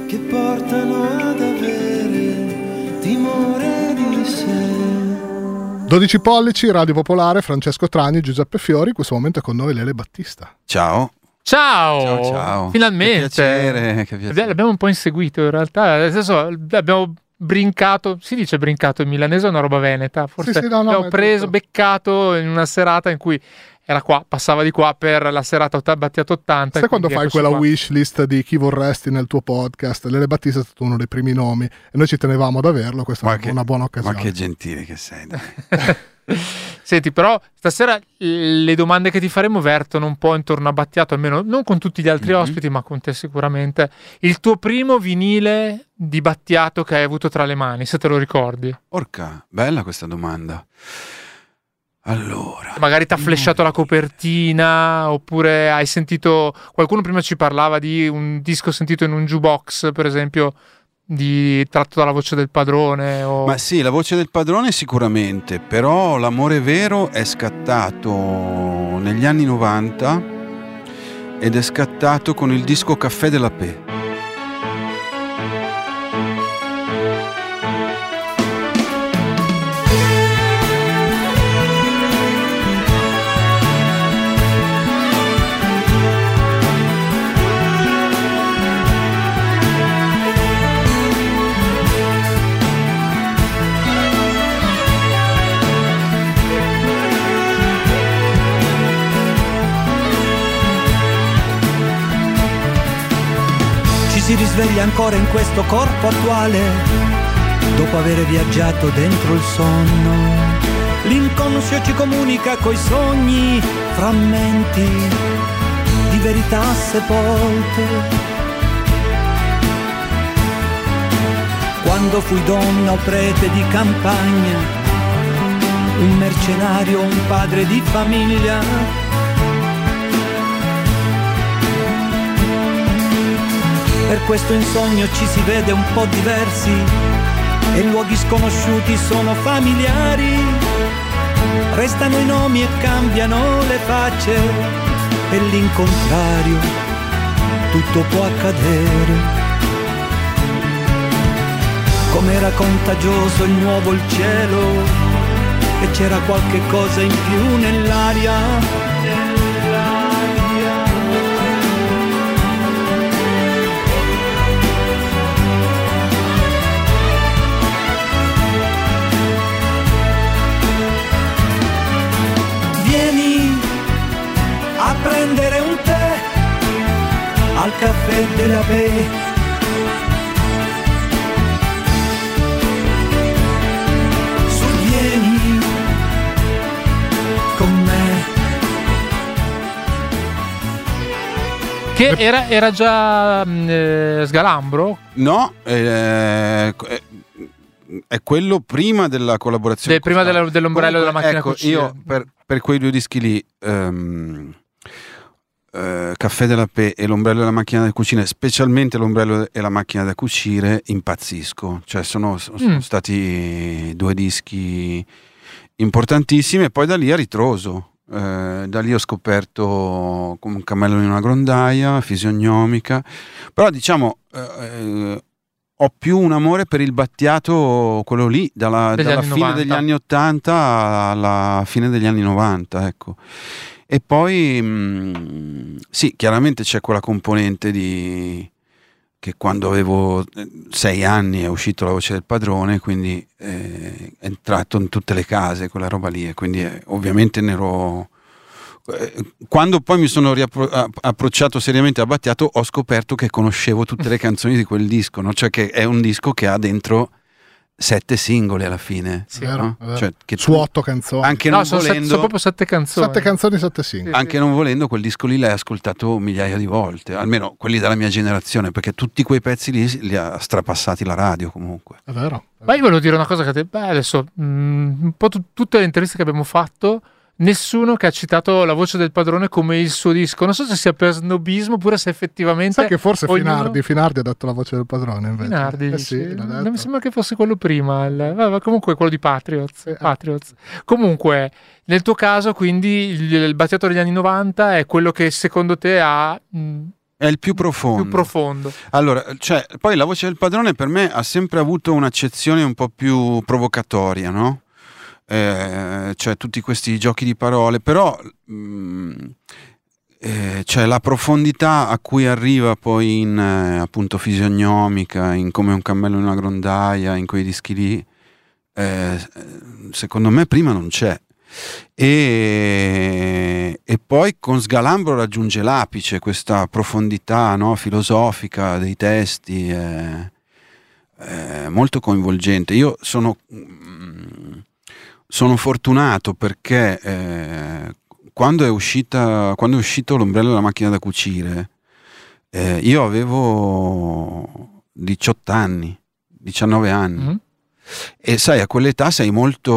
che portano ad avere timore di sé. dodici pollici, Radio Popolare, Francesco Tragni, Giuseppe Fiori. In questo momento è con noi Lele Battista. Ciao. Ciao! Ciao, ciao. Finalmente! Che piacere, che piacere. L'abbiamo un po' inseguito in realtà, adesso abbiamo brincato, si dice brincato in milanese, è una roba veneta, forse Sì, sì, no, no, l'abbiamo è preso, tutto. beccato in una serata in cui era qua, passava di qua per la serata Otta- Battiato ottanta. Sai quando fai quella qua. wish list di chi vorresti nel tuo podcast? Lele Battista è stato uno dei primi nomi e noi ci tenevamo ad averlo, questa Ma è che- una buona occasione. Ma che gentile che sei. dai. Senti, però stasera le domande che ti faremo vertono un po' intorno a Battiato, almeno non con tutti gli altri Mhm. ospiti, ma con te sicuramente. Il tuo primo vinile di Battiato che hai avuto tra le mani, se te lo ricordi. Porca, bella questa domanda. Allora, Magari ti ha flashato la copertina, oppure hai sentito, qualcuno prima ci parlava di un disco sentito in un jukebox, per esempio, di tratto dalla Voce del Padrone. O... ma sì, La Voce del Padrone sicuramente, però l'amore vero è scattato negli anni novanta ed è scattato con il disco Caffè della Pe. Si risveglia ancora in questo corpo attuale, dopo aver viaggiato dentro il sonno. L'inconscio ci comunica coi sogni, frammenti di verità sepolte. Quando fui donna o prete di campagna, un mercenario, un padre di famiglia, per questo in sogno ci si vede un po' diversi e luoghi sconosciuti sono familiari. Restano i nomi e cambiano le facce e l'incontrario tutto può accadere. Com'era contagioso il nuovo il cielo e c'era qualche cosa in più nell'aria. A prendere un tè al caffè della Pe. Su, vieni con me. Che era, era già mh, eh, Sgalambro? No, eh, è, è quello prima della collaborazione. De, prima della, dell'ombrello Comunque, della macchina ecco, a cucire. io per, per quei due dischi lì, um, uh, Caffè della Pe e l'ombrello della macchina da cucire, specialmente l'ombrello e la macchina da cucire, impazzisco. Cioè sono, sono Mm. stati due dischi importantissimi e poi da lì a ritroso. Eh, da lì ho scoperto come un cammello in una grondaia, Fisionomica, però diciamo eh, ho più un amore per il Battiato, quello lì, dalla, Degli dalla anni fine novanta. degli anni ottanta alla fine degli anni novanta, ecco. E poi mh, sì, chiaramente c'è quella componente di che quando avevo sei anni è uscito La Voce del Padrone, quindi eh, è entrato in tutte le case quella roba lì, e quindi eh, ovviamente ne ero... eh, quando poi mi sono riappro- a- approcciato seriamente a Battiato ho scoperto che conoscevo tutte le canzoni di quel disco, no? Cioè che è un disco che ha dentro sette singoli alla fine, Sì, Vero, no? vero. Cioè, che Su tu- otto canzoni. anche No, non sono, sette- volendo sono proprio sette canzoni. Sette canzoni, sette singoli. Sì. anche non volendo quel disco lì l'hai ascoltato migliaia di volte, almeno quelli della mia generazione, perché tutti quei pezzi lì li ha strapassati la radio comunque. È vero. Ma io volevo dire una cosa che te, beh, adesso mh, un po' tu- tutte le interviste che abbiamo fatto, nessuno che ha citato La Voce del Padrone come il suo disco. Non so se sia per snobismo oppure se effettivamente Sai che forse ognuno- Finardi, Finardi ha detto La Voce del Padrone invece. Finardi, Eh dici? sì, l'ha non detto. mi sembra che fosse quello prima, il- vabbè, comunque quello di Patriots, Eh. Patriots. Comunque nel tuo caso quindi il, il Battiato degli anni novanta è quello che secondo te ha mh, È il più profondo. Più profondo. Allora, cioè, poi La voce del padrone per me ha sempre avuto un'accezione un po' più provocatoria, no? Eh, cioè tutti questi giochi di parole, però mh, eh, cioè la profondità a cui arriva poi in eh, appunto Fisiognomica, in Come un cammello in una grondaia, in quei dischi lì, eh, secondo me prima non c'è. E, e poi con Sgalambro raggiunge l'apice questa profondità, no, filosofica dei testi, eh, eh, molto coinvolgente. Io sono mh, sono fortunato perché eh, quando è uscita quando è uscito L'ombrello e la macchina da cucire, eh, io avevo diciotto anni, diciannove anni. Mm-hmm. E sai, a quell'età sei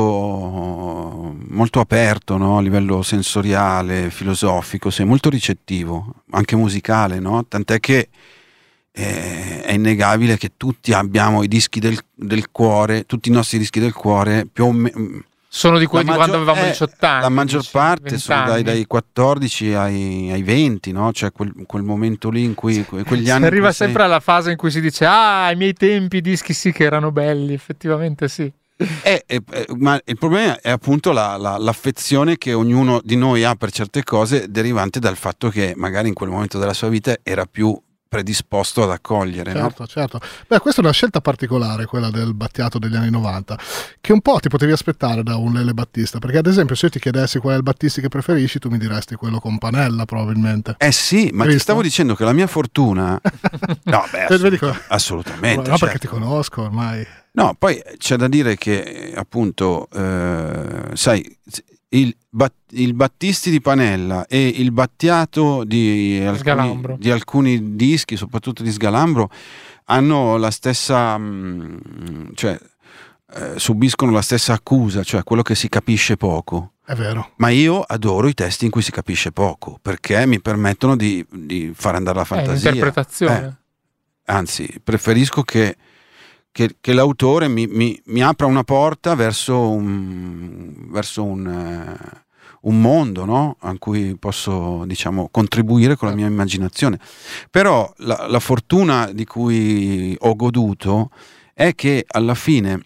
molto molto aperto, no? A livello sensoriale, filosofico, sei molto ricettivo, anche musicale, no? Tant'è che eh, è innegabile che tutti abbiamo i dischi del, del cuore, tutti i nostri dischi del cuore più o meno sono di quelli di quando avevamo eh, diciotto anni. La maggior dici, parte sono dai, dai quattordici ai, ai venti, no? Cioè quel, quel momento lì in cui quegli si anni arriva sei... sempre alla fase in cui si dice ah, ai miei tempi i dischi sì che erano belli, effettivamente sì. Eh, eh, eh, ma il problema è appunto la, la, l'affezione che ognuno di noi ha per certe cose, derivante dal fatto che magari in quel momento della sua vita era più predisposto ad accogliere. Certo, no? certo. Beh, questa è una scelta particolare, quella del Battiato degli anni novanta, che un po' ti potevi aspettare da un Lele Battista, perché ad esempio se io ti chiedessi qual è il Battisti che preferisci, tu mi diresti quello con Panella probabilmente. Eh sì, ma ti stavo dicendo che la mia fortuna no, beh, assolut- assolutamente. No, certo. Perché ti conosco ormai. No, poi c'è da dire che appunto eh, sai, il, bat- il Battisti di Panella e il Battiato di alcuni, di alcuni dischi, soprattutto di Sgalambro, hanno la stessa mh, cioè eh, subiscono la stessa accusa, cioè quello che si capisce poco. È vero. Ma io adoro i testi in cui si capisce poco, perché mi permettono di, di far andare la fantasia. È interpretazione. Eh, anzi, preferisco che Che, che l'autore mi, mi, mi apra una porta verso un, verso un, uh, un mondo, no? A cui posso, diciamo, contribuire con la mia immaginazione. Però la, la fortuna di cui ho goduto è che alla fine,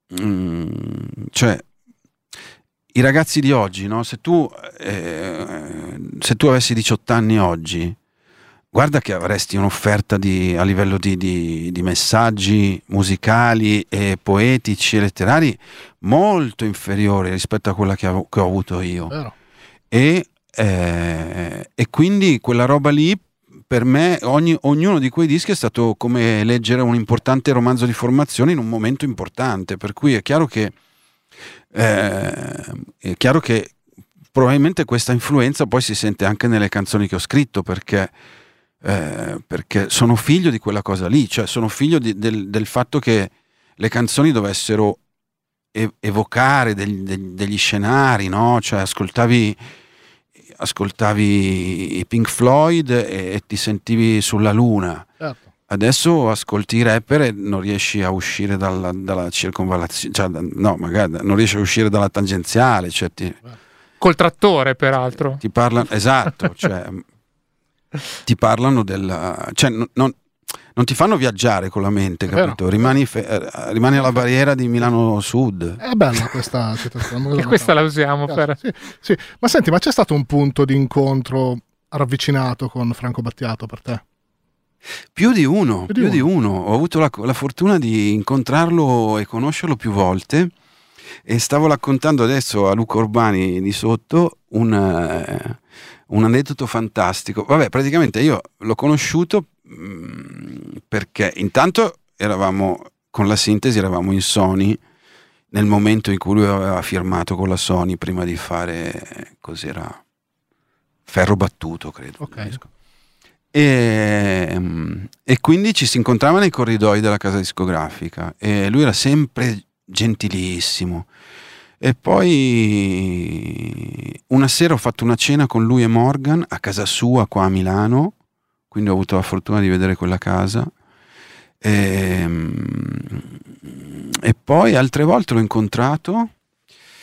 mh, cioè, i ragazzi di oggi, no? Se tu, eh, se tu avessi diciotto anni oggi, guarda che avresti un'offerta di, a livello di, di, di messaggi musicali e poetici e letterari molto inferiore rispetto a quella che ho, che ho avuto io. E, eh, e quindi quella roba lì, per me, ogni, ognuno di quei dischi è stato come leggere un importante romanzo di formazione in un momento importante, per cui è chiaro che, eh, è chiaro che probabilmente questa influenza poi si sente anche nelle canzoni che ho scritto, perché Eh, perché sono figlio di quella cosa lì, cioè sono figlio di, del, del fatto che le canzoni dovessero ev- evocare degli, degli, degli scenari, no? Cioè ascoltavi, ascoltavi i Pink Floyd e, e ti sentivi sulla luna. Certo. Adesso ascolti i rapper e non riesci a uscire dalla, dalla circonvallazione, cioè, no, magari non riesci a uscire dalla tangenziale, cioè ti, col trattore peraltro. Ti parlano, esatto, cioè ti parlano del, cioè non, non, non ti fanno viaggiare con la mente, capito? Rimani, fe, rimani alla barriera di Milano Sud. È bella questa citazione. E questa la usiamo per... Sì, sì. Ma senti, ma c'è stato un punto di incontro ravvicinato con Franco Battiato per te? Più di uno, più di, più uno. di uno. Ho avuto la, la fortuna di incontrarlo e conoscerlo più volte, e stavo raccontando adesso a Luca Urbani di sotto un... Uh, un aneddoto fantastico. Vabbè, praticamente io l'ho conosciuto mh, perché intanto eravamo con la Sintesi, eravamo in Sony nel momento in cui lui aveva firmato con la Sony prima di fare, cos'era, Ferro Battuto, credo. Okay. E, e quindi ci si incontrava nei corridoi della casa discografica e lui era sempre gentilissimo. E poi una sera ho fatto una cena con lui e Morgan a casa sua qua a Milano, quindi ho avuto la fortuna di vedere quella casa, e, e poi altre volte l'ho incontrato,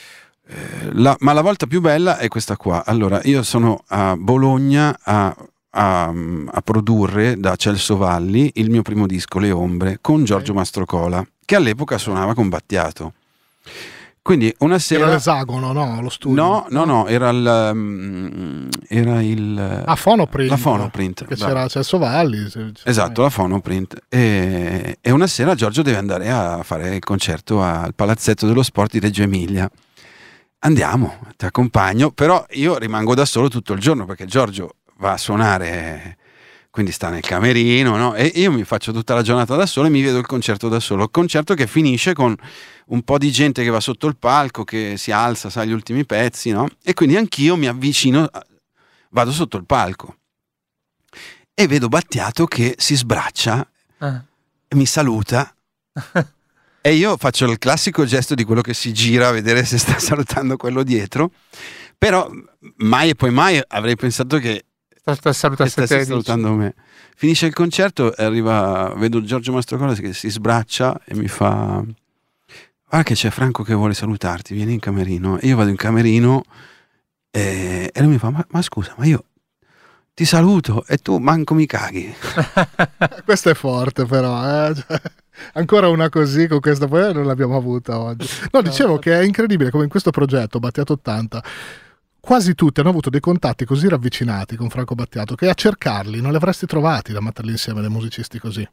eh, la, ma la volta più bella è questa qua. Allora, io sono a Bologna a, a, a produrre da Celso Valli il mio primo disco, Le Ombre, con Giorgio Mastrocola, che all'epoca suonava con Battiato. Quindi una sera... Era l'Esagono, no? Lo studio? No, no, no, era il... Um, era il... Ah, Fonoprint. La Fonoprint. Che c'era Celso Valli. Esatto, la Fonoprint. E, e una sera Giorgio deve andare a fare il concerto al Palazzetto dello Sport di Reggio Emilia. Andiamo, ti accompagno, però io rimango da solo tutto il giorno perché Giorgio va a suonare, quindi sta nel camerino, no? E io mi faccio tutta la giornata da solo e mi vedo il concerto da solo. Il concerto che finisce con un po' di gente che va sotto il palco, che si alza, sa gli ultimi pezzi, no? E quindi anch'io mi avvicino, vado sotto il palco e vedo Battiato che si sbraccia ah. e mi saluta e io faccio il classico gesto di quello che si gira a vedere se sta salutando quello dietro, però mai e poi mai avrei pensato che stesse salutando me. Finisce il concerto e arriva, vedo Giorgio Mastrocola che si sbraccia e mi fa: guarda che c'è Franco che vuole salutarti, vieni in camerino. E io vado in camerino e, e lui mi fa: ma, ma scusa, ma io ti saluto e tu manco mi caghi. Questo è forte però, eh? Cioè, ancora una così con questa, poi non l'abbiamo avuta oggi. No, dicevo che è incredibile come in questo progetto Battiato ottanta quasi tutti hanno avuto dei contatti così ravvicinati con Franco Battiato che a cercarli non li avresti trovati da metterli insieme dei musicisti così.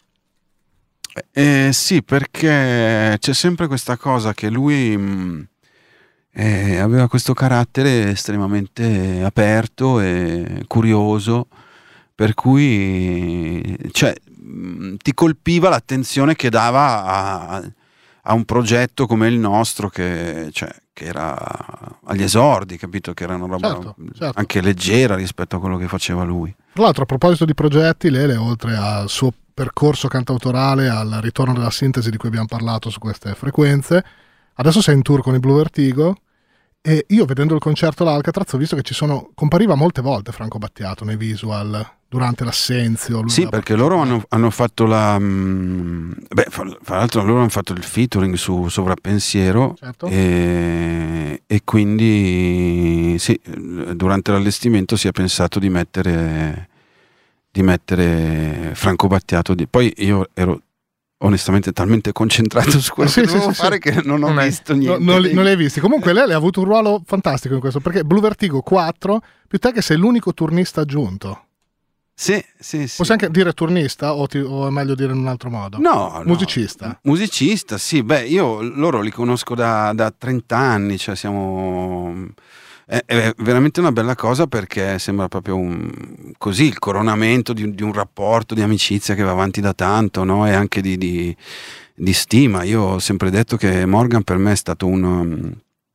Eh, sì, perché c'è sempre questa cosa che lui mh, eh, aveva questo carattere estremamente aperto e curioso, per cui cioè, mh, ti colpiva l'attenzione che dava a, a un progetto come il nostro che, cioè, che era agli esordi, capito? Che era una roba certo, certo. anche leggera rispetto a quello che faceva lui. Tra l'altro, a proposito di progetti, Lele, oltre al suo percorso cantautorale, al ritorno della sintesi di cui abbiamo parlato su queste frequenze, adesso sei in tour con i Blue Vertigo e io vedendo il concerto all'Alcatraz ho visto che ci sono compariva molte volte Franco Battiato nei visual durante l'assenzio. Sì, perché loro hanno, hanno fatto la mh, beh, fra l'altro loro hanno fatto il featuring su Sovrappensiero certo. e, e quindi sì, durante l'allestimento si è pensato di mettere di mettere Franco Battiato di, poi io ero onestamente talmente concentrato su quello sì, che sì, dovevo sì, fare sì. che non ho non visto è, niente. No, non, li, non li hai visti. Comunque lei ha avuto un ruolo fantastico in questo, perché Blue Vertigo quattro, più te che sei l'unico turnista aggiunto. Sì, sì, sì. Possiamo anche dire turnista o, ti, o è meglio dire in un altro modo? No, musicista. No. Musicista, sì. Beh, io loro li conosco da, da trenta anni, cioè siamo... È, è veramente una bella cosa perché sembra proprio un, così il coronamento di, di un rapporto di amicizia che va avanti da tanto, no? E anche di, di, di stima. Io ho sempre detto che Morgan per me è stato un, un,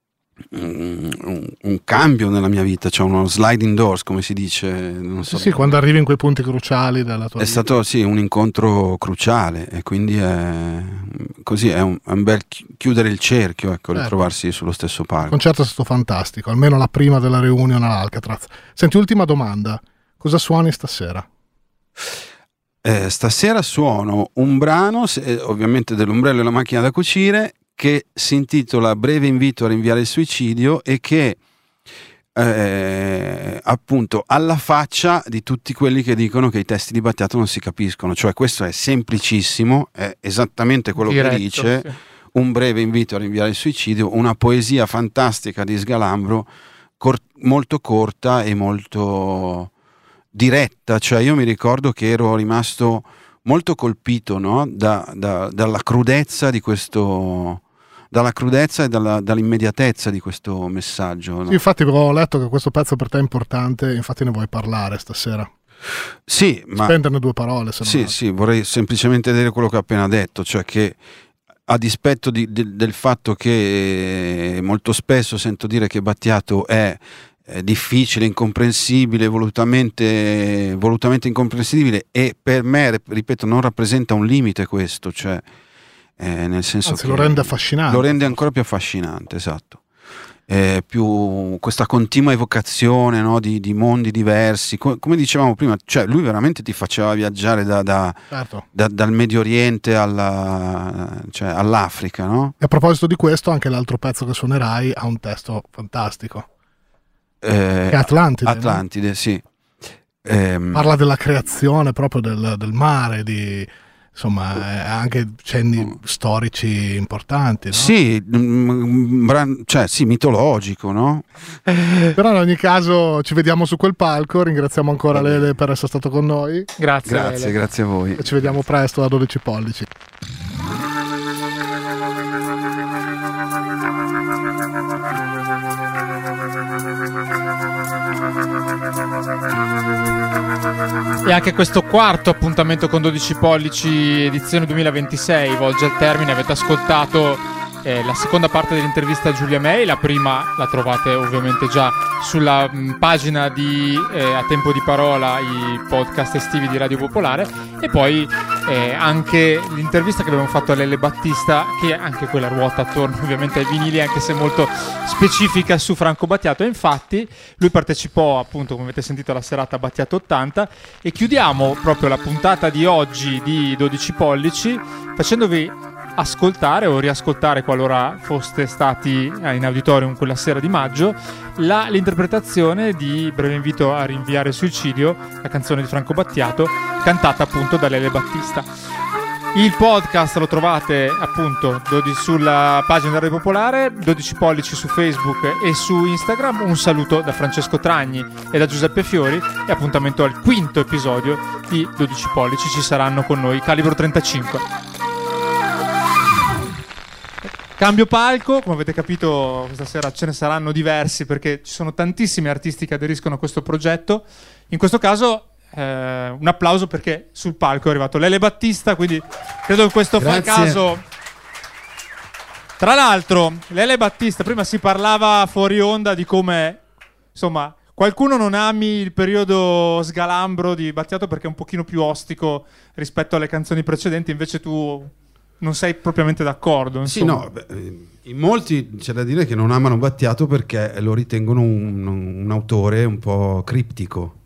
un, un cambio nella mia vita, cioè uno sliding doors, come si dice. Non so. Sì, sì, quando arrivi in quei punti cruciali della tua è vita. È stato sì un incontro cruciale e quindi è così è un, è un bel chiudere il cerchio, ecco, certo. Ritrovarsi sullo stesso palco. Il concerto è stato fantastico, almeno la prima della reunion all'Alcatraz. Senti, ultima domanda, cosa suoni stasera? Eh, stasera suono un brano, se, ovviamente dell'Ombrello e la macchina da cucire, che si intitola Breve invito a rinviare il suicidio e che eh, appunto alla faccia di tutti quelli che dicono che i testi di Battiato non si capiscono, cioè questo è semplicissimo, è esattamente quello Diretto, che dice sì. Un breve invito a rinviare il suicidio, una poesia fantastica di Sgalambro, cor- molto corta e molto diretta, cioè io mi ricordo che ero rimasto molto colpito, no? da, da, dalla crudezza di questo dalla crudezza e dalla, dall'immediatezza di questo messaggio, no? Sì, infatti ho letto che questo pezzo per te è importante, infatti ne vuoi parlare stasera. Sì, ma spenderne due parole se sì, no. sì, vorrei semplicemente dire quello che ho appena detto, cioè che a dispetto di, de, del fatto che molto spesso sento dire che Battiato è È difficile, incomprensibile, volutamente, volutamente incomprensibile, e per me, ripeto, non rappresenta un limite questo, cioè eh, nel senso Anzi, che lo rende affascinante, lo rende ancora più affascinante, esatto. Eh, più questa continua evocazione, no, di, di mondi diversi, come, come dicevamo prima, cioè lui veramente ti faceva viaggiare da, da, certo. da, dal Medio Oriente alla, cioè, all'Africa, no? E a proposito di questo, anche l'altro pezzo che suonerai ha un testo fantastico. Eh, che Atlantide, Atlantide, no? Sì. Ehm, Parla della creazione proprio del, del mare, di insomma anche cenni storici importanti, no? Sì, mm, bran- cioè sì, mitologico, no? Però in ogni caso ci vediamo su quel palco, ringraziamo ancora Lele per essere stato con noi. Grazie. Grazie, Lele. grazie a voi. E ci vediamo presto a dodici pollici. E anche questo quarto appuntamento con dodici pollici edizione duemilaventisei volge al termine. Avete ascoltato eh, la seconda parte dell'intervista a Giulia May, la prima la trovate ovviamente già sulla mh, pagina di eh, A Tempo di Parola, i podcast estivi di Radio Popolare, e poi eh, anche l'intervista che abbiamo fatto a Lele Battista, che anche quella ruota attorno ovviamente ai vinili, anche se molto specifica su Franco Battiato. E infatti lui partecipò appunto, come avete sentito, alla serata Battiato ottanta, e chiudiamo proprio la puntata di oggi di dodici pollici facendovi ascoltare o riascoltare, qualora foste stati in auditorium quella sera di maggio, la, l'interpretazione di Breve invito a rinviare il suicidio, la canzone di Franco Battiato, cantata appunto da Lele Battista. Il podcast lo trovate appunto sulla pagina della Radio Popolare, dodici pollici su Facebook e su Instagram. Un saluto da Francesco Tragni e da Giuseppe Fiori, e appuntamento al quinto episodio di dodici pollici. Ci saranno con noi Calibro trentacinque. Cambio palco, come avete capito questa sera ce ne saranno diversi, perché ci sono tantissimi artisti che aderiscono a questo progetto. In questo caso eh, un applauso, perché sul palco è arrivato Lele Battista, quindi credo che questo fa caso. Tra l'altro Lele Battista, prima si parlava fuori onda di come insomma qualcuno non ami il periodo sgalambro di Battiato perché è un pochino più ostico rispetto alle canzoni precedenti, invece tu non sei propriamente d'accordo, insomma. Sì, no, beh, in molti c'è da dire che non amano Battiato perché lo ritengono un, un autore un po' criptico.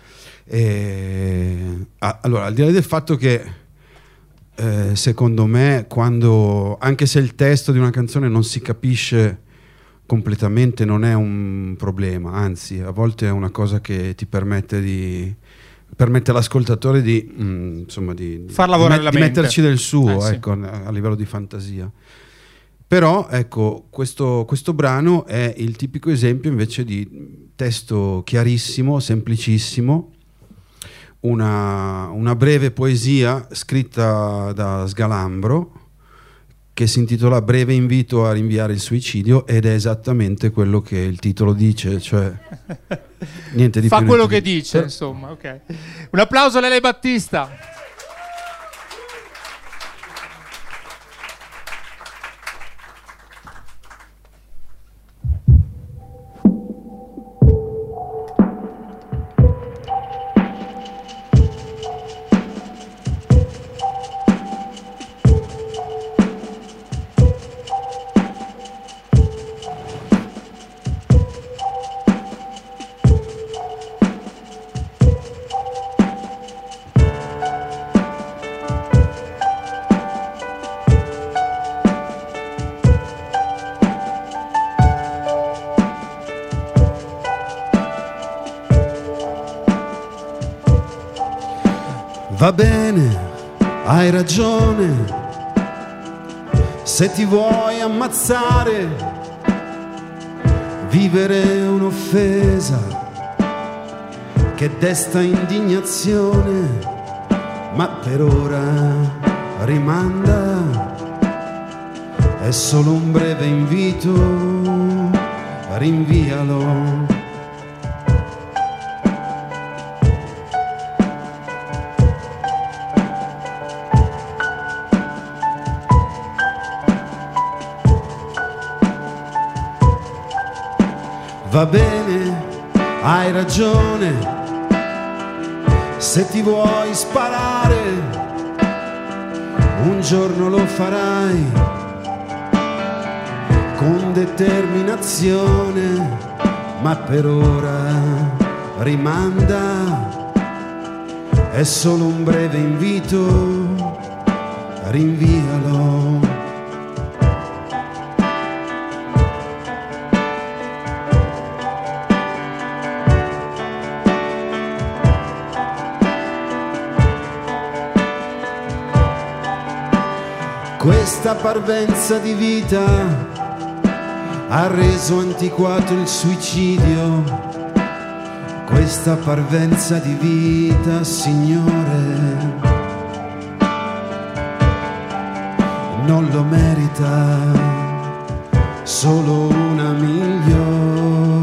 E, a, allora, al di là del fatto che eh, secondo me, quando anche se il testo di una canzone non si capisce completamente, non è un problema, anzi a volte è una cosa che ti permette di permette all'ascoltatore di mh, insomma di, far lavorare di, la di mente, metterci del suo, eh, ecco, sì, a livello di fantasia. Però ecco, questo, questo brano è il tipico esempio invece di testo chiarissimo, semplicissimo, una, una breve poesia scritta da Sgalambro che si intitola Breve invito a rinviare il suicidio, ed è esattamente quello che il titolo dice, cioè niente di fa più, quello niente che di... dice, insomma, ok. Un applauso a Lele Battista. Va bene, hai ragione, se ti vuoi ammazzare, vivere è un'offesa che desta indignazione, ma per ora rimanda, è solo un breve invito, rinvialo. Va bene, hai ragione, se ti vuoi sparare, un giorno lo farai, con determinazione, ma per ora rimanda, è solo un breve invito, rinvialo. Questa parvenza di vita ha reso antiquato il suicidio. Questa parvenza di vita, Signore, non lo merita solo una migliore.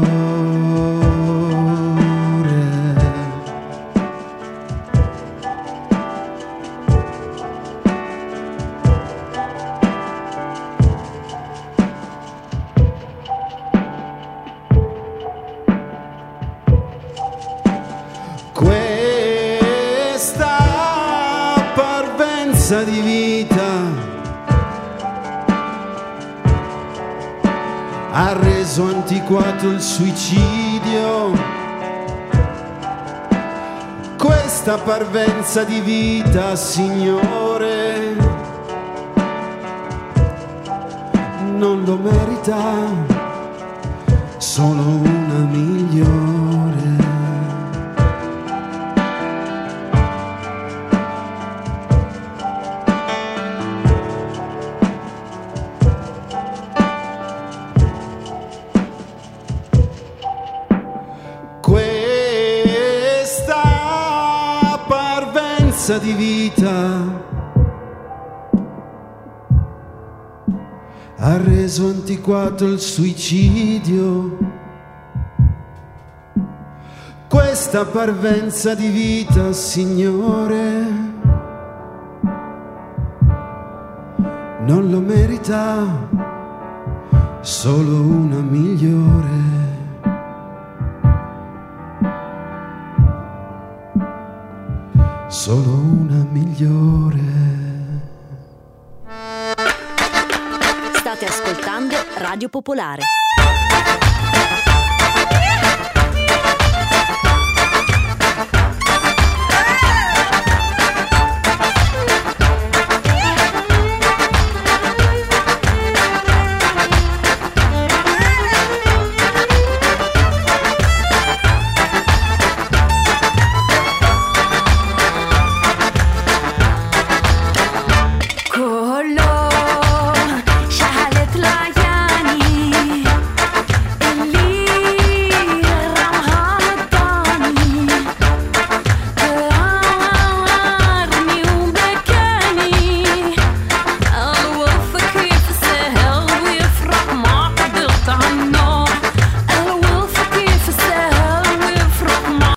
Questa parvenza di vita ha reso antiquato il suicidio. Questa parvenza di vita, Signore, non lo merita solo una migliore. Di vita ha reso antiquato il suicidio. Questa parvenza di vita, Signore, non lo merita solo una migliore. Solo una migliore. State ascoltando Radio Popolare.